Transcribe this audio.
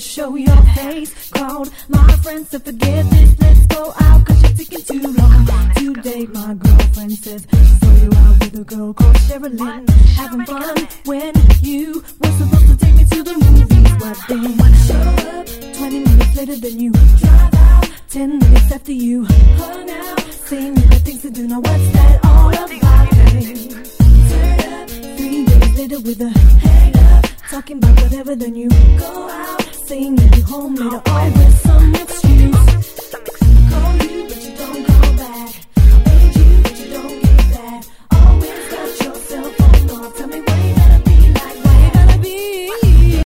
show your face. Called my friends to forget this. Let's go out, cause you're taking too long to date. My girlfriend says she saw you out with a girl called Sherilyn, having fun when you were supposed to take me to the movies. But then show up 20 minutes later than you drive out, 10 minutes after you hung out, saying you got things to do. Now what's that all about, babe? Turn up 3 days later with a hang up, talking about whatever, then you go out, saying you'll be home later on with some